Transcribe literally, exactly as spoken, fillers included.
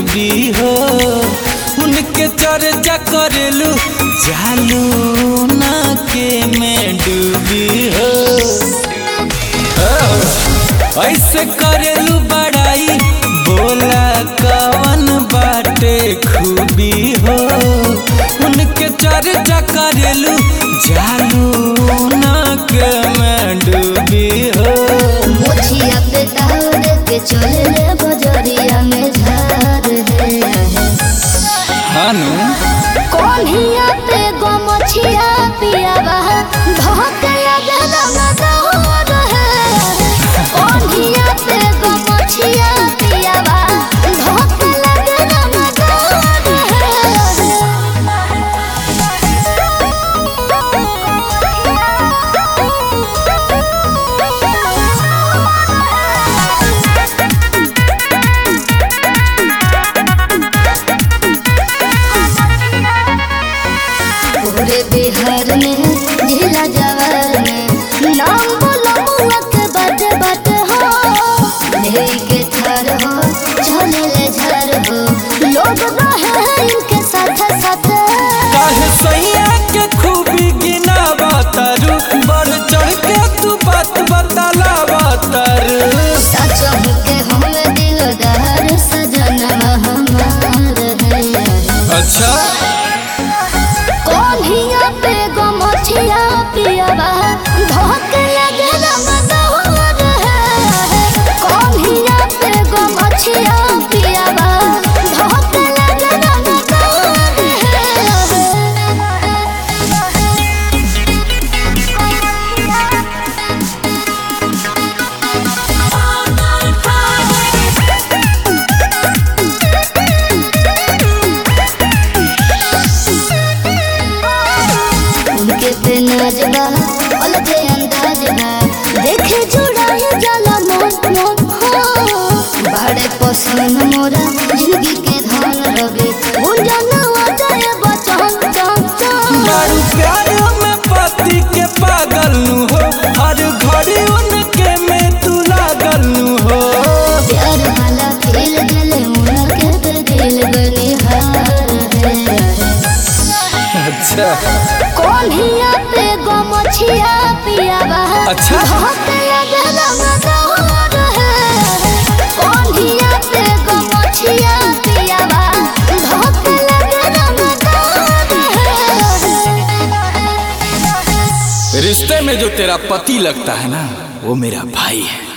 खूबी हो, उनके चर्चा करेलू जालू ना के में डूबी हो। ऐसे करेलू बड़ाई बोला कवन बाटे खूबी हो, उनके चर्चा करेलू जालू ना के में डूबी हो। मोछिया पे तार के चले बजरिया में झार है हानू कोन्हिया पे गो मोछिया पिया बहा धोके लगे दमदौर है। कोन्हिया पे गो मोछिया पिया बहा धोके लगे दमदौर पूरे बिहार में जिला जवार में नाम बोलो मुआ के बाटे बाटे हो। लेके थार हो चले ले झर हो लोग रहे हैं इनके साथ साथ। काहे सैया के खूबी गिना बतारू बढ़ चढ़ के तू बात बताला बतारू। सच के हम दिलदार सजना हमार है। अच्छा कोन्हिया पे गो मोछिया पियावा धोके लगे दमदौर है। कोन्हिया पे गो मोछिया पियावा धोके लगे दमदौर उनके पे नाजबा अलग अंदाज बा देखे जुड़ाए जाला मन मन हो। बड़े पसंद मोरा जिंदगी के धन रवे गुंजना आ जाए बचन चन चन। बड़ू प्यार में पति के पागल नु हो, हर घड़ी उनके में तू लागल नु हो। प्यार वाला खेल गले उनके पे दिल बनिहार है। अच्छा कोन्हिया पे गो मोछिया पियावा अच्छा। धोके लगे दमदौर है। कोन्हिया पे गो मोछिया पियावा धोके लगे दमदौर है। रिश्ते में जो तेरा पति लगता है ना वो मेरा भाई है।